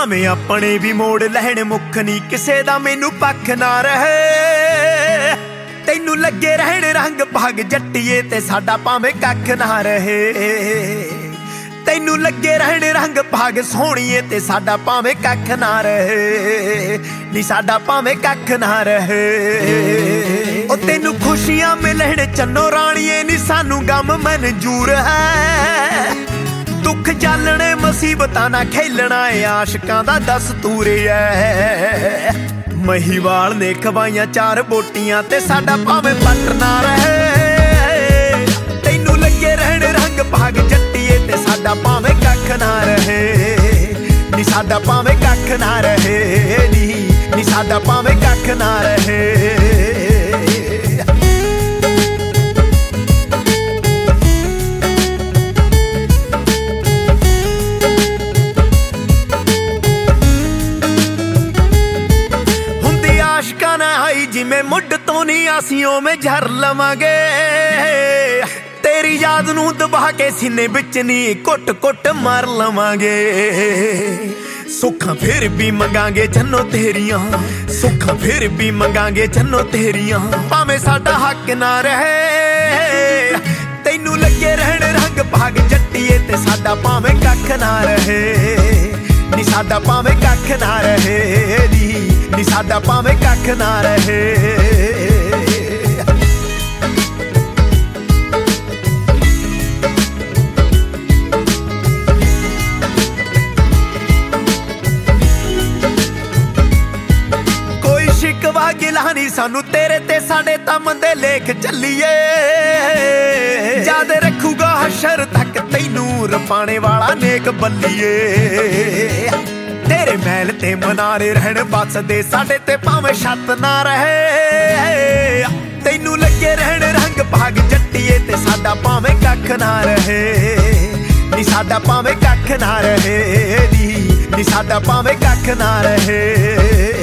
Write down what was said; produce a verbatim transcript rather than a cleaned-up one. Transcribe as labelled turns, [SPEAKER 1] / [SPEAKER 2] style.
[SPEAKER 1] ਭਾਵੇਂ ਆਪਣੇ ਵੀ ਮੋੜ ਲੈਣ ਮੁੱਖ ਨਹੀਂ ਕਿਸੇ ਦਾ ਮੈਨੂੰ ਪੱਖ ਨਾ ਰਹੇ। ਤੈਨੂੰ ਲੱਗੇ ਰਹਿਣ ਰੰਗ ਭਾਗ ਜੱਟੀਏ ਤੇ ਸਾਡਾ ਭਾਵੇਂ ਕੱਖ ਨਾ ਰਹੇ। ਤੈਨੂੰ ਲੱਗੇ ਰਹਿਣ ਰੰਗ ਭਾਗ ਸੋਹਣੀਏ ਤੇ ਸਾਡਾ ਭਾਵੇਂ ਕੱਖ ਨਾ ਰਹੇ। ਨੀ ਸਾਡਾ ਭਾਵੇਂ ਕੱਖ ਨਾ ਰਹੇ। ਉਹ ਤੈਨੂੰ ਖੁਸ਼ੀਆਂ ਮਿਲਣ ਚੰਨੋ ਰਾਣੀਏ ਨੀ ਸਾਨੂੰ ਗਮ ਮਨਜ਼ੂਰ ਹੈ। ਦੁੱਖ ਜਾਲਣੇ ਮੁਸੀਬਤਾਂ ਨਾ ਖੇਲਣਾ ਏ ਆਸ਼ਕਾਂ ਦਾ ਦਸਤੂਰ ਐ। ਮਹੀਵਾਲ ਨੇ ਖਵਾਈਆਂ ਚਾਰ ਬੋਟੀਆਂ ਤੇ ਸਾਡਾ ਭਾਵੇਂ ਪੱਟ ਨਾ ਰਹੇ। ਤੈਨੂੰ ਲੱਗੇ ਰਹਿਣ ਰੰਗ ਭਾਗ ਜੱਟੀਏ ਤੇ ਸਾਡਾ ਭਾਵੇਂ ਕੱਖ ਨਾ ਰਹੇ। ਨੀ ਸਾਡਾ ਭਾਵੇਂ ਕੱਖ ਨਾ ਰਹੇ। ਨੀ ਨੀ ਸਾਡਾ ਭਾਵੇਂ ਕੱਖ ਨਾ ਰਹੇ। ਆਸ਼ਕਾਂ ਨਾ ਆਈ ਜਿਵੇਂ ਮੁੱਢ ਤੋਂ ਨਹੀਂ ਅਸੀਂ ਉਵੇਂ ਝਰ ਲਵਾਂਗੇ। ਤੇਰੀ ਯਾਦ ਨੂੰ ਦਬਾ ਕੇ ਸੀਨੇ ਵਿੱਚ ਨੀ ਕੁੱਟ ਕੁੱਟ ਮਾਰ ਲਵਾਂਗੇ। ਸੁੱਖਾਂ ਫਿਰ ਵੀ ਮੰਗਾਂਗੇ ਜੰਨੋ ਤੇਰੀਆਂ। ਸੁੱਖਾਂ ਫਿਰ ਵੀ ਮੰਗਾਂਗੇ ਜੰਨੋ ਤੇਰੀਆਂ ਭਾਵੇਂ ਸਾਡਾ ਹੱਕ ਨਾ ਰਹੇ। ਤੈਨੂੰ ਲੱਗੇ ਰਹਿਣ ਰੰਗ ਭਾਗ ਜੱਟੀਏ ਤੇ ਸਾਡਾ ਭਾਵੇਂ ਕੱਖ ਨਾ ਰਹੇ। ਨੀ ਸਾਡਾ ਭਾਵੇਂ ਕੱਖ ਨਾ ਰਹੇ। ਨੀ ਨੀ ਸਾਡਾ ਭਾਵੇਂ ਕੱਖ ਨਾ ਰਹੇ। ਕੋਈ ਸ਼ਿਕਵਾ ਗਿਲਾ ਨੀ ਸਾਨੂੰ ਤੇਰੇ ਤੇ ਸਾਡੇ ਤਮ ਦੇ ਲੇਖ ਚੱਲੀਏ। ਯਾਦ ਰੱਖੂਗਾ ਹਸ਼ਰ ਤੱਕ ਤੈਨੂੰ ਰਫਾਣੇ ਵਾਲਾ ਨੇਕ ਬੱਲੀਏ। ਤੇਰੇ ਮਹਿਲ ਤੇ ਮਨਾਰੇ ਰਹਿਣ ਬਸਦੇ ਸਾਡੇ ਤੇ ਭਾਵੇਂ ਛੱਤ ਨਾ ਰਹੇ। ਤੈਨੂੰ ਲੱਗੇ ਰਹਿਣ ਰੰਗ ਭਾਗ ਜੱਟੀਏ ਤੇ ਸਾਡਾ ਭਾਵੇਂ ਕੱਖ ਨਾ ਰਹੇ। ਨੀ ਸਾਡਾ ਭਾਵੇਂ ਕੱਖ ਨਾ ਰਹੇ। ਨੀ ਨੀ ਸਾਡਾ ਭਾਵੇਂ ਕੱਖ ਨਾ ਰਹੇ।